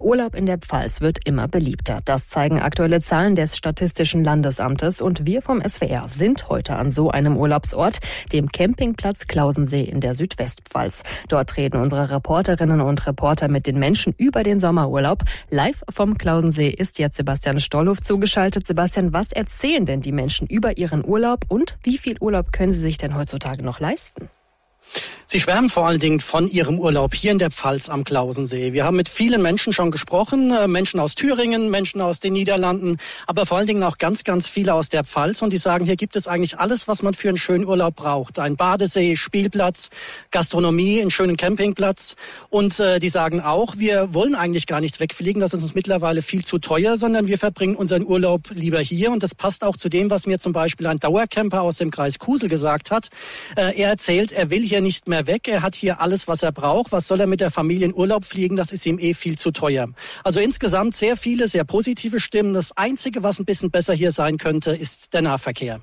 Urlaub in der Pfalz wird immer beliebter. Das zeigen aktuelle Zahlen des Statistischen Landesamtes. Und wir vom SWR sind heute an so einem Urlaubsort, dem Campingplatz Klausensee in der Südwestpfalz. Dort reden unsere Reporterinnen und Reporter mit den Menschen über den Sommerurlaub. Live vom Klausensee ist jetzt Sebastian Stollhoff zugeschaltet. Sebastian, was erzählen denn die Menschen über ihren Urlaub und wie viel Urlaub können sie sich denn heutzutage noch leisten? Sie schwärmen vor allen Dingen von ihrem Urlaub hier in der Pfalz am Klausensee. Wir haben mit vielen Menschen schon gesprochen, Menschen aus Thüringen, Menschen aus den Niederlanden, aber vor allen Dingen auch ganz, ganz viele aus der Pfalz. Und die sagen, hier gibt es eigentlich alles, was man für einen schönen Urlaub braucht. Ein Badesee, Spielplatz, Gastronomie, einen schönen Campingplatz. Und die sagen auch, wir wollen eigentlich gar nicht wegfliegen, das ist uns mittlerweile viel zu teuer, sondern wir verbringen unseren Urlaub lieber hier. Und das passt auch zu dem, was mir zum Beispiel ein Dauercamper aus dem Kreis Kusel gesagt hat. Er erzählt, er will hier nicht mehr weg. Er hat hier alles, was er braucht. Was soll er mit der Familie in Urlaub fliegen? Das ist ihm viel zu teuer. Also insgesamt sehr viele, sehr positive Stimmen. Das Einzige, was ein bisschen besser hier sein könnte, ist der Nahverkehr.